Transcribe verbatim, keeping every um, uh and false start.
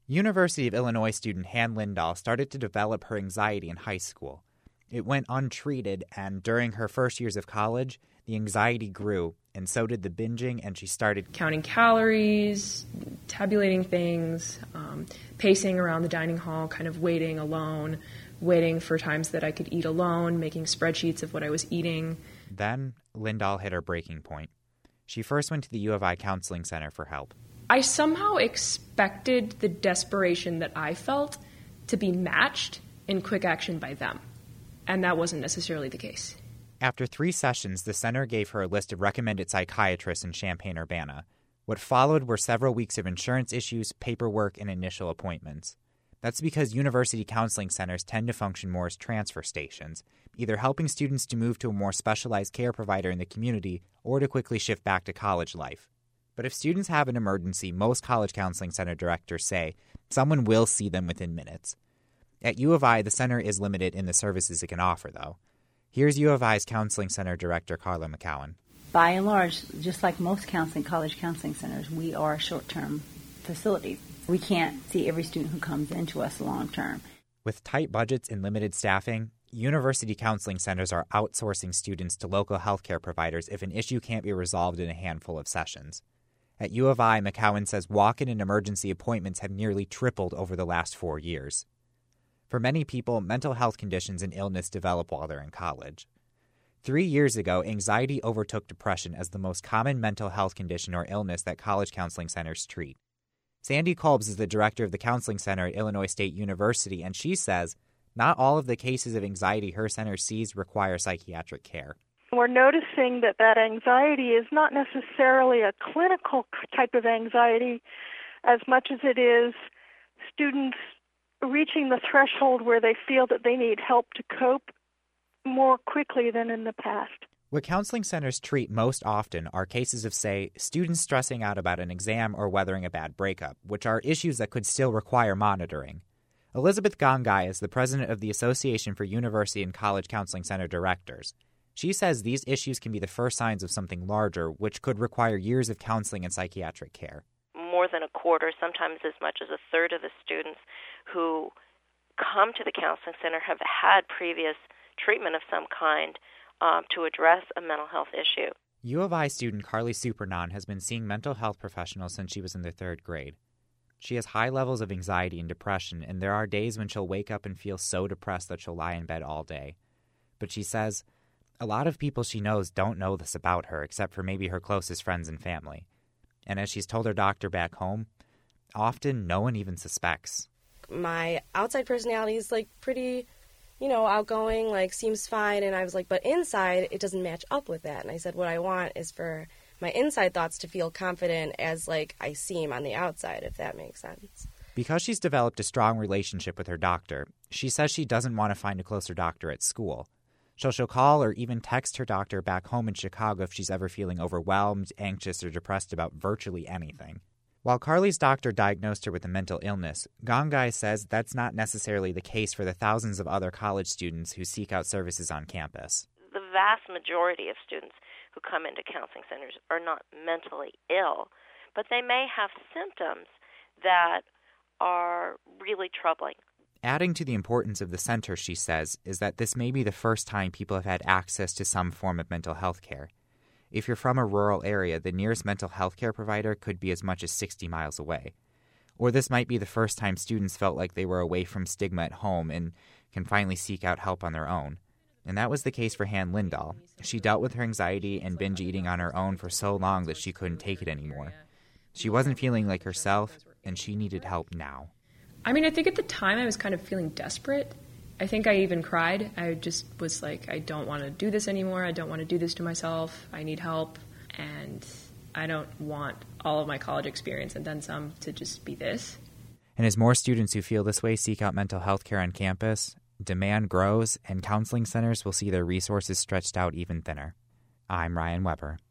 University of Illinois student Han Lindahl started to develop her anxiety in high school. It went untreated, and during her first years of college, the anxiety grew, and so did the binging, and she started counting calories, tabulating things, um, pacing around the dining hall, kind of waiting alone, waiting for times that I could eat alone, making spreadsheets of what I was eating. Then Lindahl hit her breaking point. She first went to the U of I Counseling Center for help. I somehow expected the desperation that I felt to be matched in quick action by them, and that wasn't necessarily the case. After three sessions, the center gave her a list of recommended psychiatrists in Champaign-Urbana. What followed were several weeks of insurance issues, paperwork, and initial appointments. That's because university counseling centers tend to function more as transfer stations, either helping students to move to a more specialized care provider in the community or to quickly shift back to college life. But if students have an emergency, most college counseling center directors say someone will see them within minutes. At U of I, the center is limited in the services it can offer, though. Here's U of I's counseling center director, Carla McCowan. By and large, just like most counseling, college counseling centers, we are a short-term facility. We can't see every student who comes into us long-term. With tight budgets and limited staffing, university counseling centers are outsourcing students to local healthcare providers if an issue can't be resolved in a handful of sessions. At U of I, McCowan says walk-in and emergency appointments have nearly tripled over the last four years. For many people, mental health conditions and illness develop while they're in college. Three years ago, anxiety overtook depression as the most common mental health condition or illness that college counseling centers treat. Sandy Kolbs is the director of the counseling center at Illinois State University, and she says not all of the cases of anxiety her center sees require psychiatric care. We're noticing that that anxiety is not necessarily a clinical type of anxiety as much as it is students reaching the threshold where they feel that they need help to cope more quickly than in the past. What counseling centers treat most often are cases of, say, students stressing out about an exam or weathering a bad breakup, which are issues that could still require monitoring. Elizabeth Gongai is the president of the Association for University and College Counseling Center Directors. She says these issues can be the first signs of something larger, which could require years of counseling and psychiatric care. More than a quarter, sometimes as much as a third of the students who come to the counseling center have had previous treatment of some kind um, to address a mental health issue. U of I student Carly Supernon has been seeing mental health professionals since she was in the third grade. She has high levels of anxiety and depression, and there are days when she'll wake up and feel so depressed that she'll lie in bed all day. But she says a lot of people she knows don't know this about her, except for maybe her closest friends and family. And as she's told her doctor back home, often no one even suspects. My outside personality is, like, pretty, you know, outgoing, like, seems fine. And I was like, but inside, it doesn't match up with that. And I said, what I want is for my inside thoughts to feel confident as, like, I seem on the outside, if that makes sense. Because she's developed a strong relationship with her doctor, she says she doesn't want to find a closer doctor at school. So she'll call or even text her doctor back home in Chicago if she's ever feeling overwhelmed, anxious, or depressed about virtually anything. While Carly's doctor diagnosed her with a mental illness, Gongai says that's not necessarily the case for the thousands of other college students who seek out services on campus. The vast majority of students who come into counseling centers are not mentally ill, but they may have symptoms that are really troubling. Adding to the importance of the center, she says, is that this may be the first time people have had access to some form of mental health care. If you're from a rural area, the nearest mental health care provider could be as much as sixty miles away. Or this might be the first time students felt like they were away from stigma at home and can finally seek out help on their own. And that was the case for Han Lindahl. She dealt with her anxiety and binge eating on her own for so long that she couldn't take it anymore. She wasn't feeling like herself, and she needed help now. I mean, I think at the time I was kind of feeling desperate. I think I even cried. I just was like, I don't want to do this anymore. I don't want to do this to myself. I need help. And I don't want all of my college experience and then some to just be this. And as more students who feel this way seek out mental health care on campus, demand grows and counseling centers will see their resources stretched out even thinner. I'm Ryan Weber.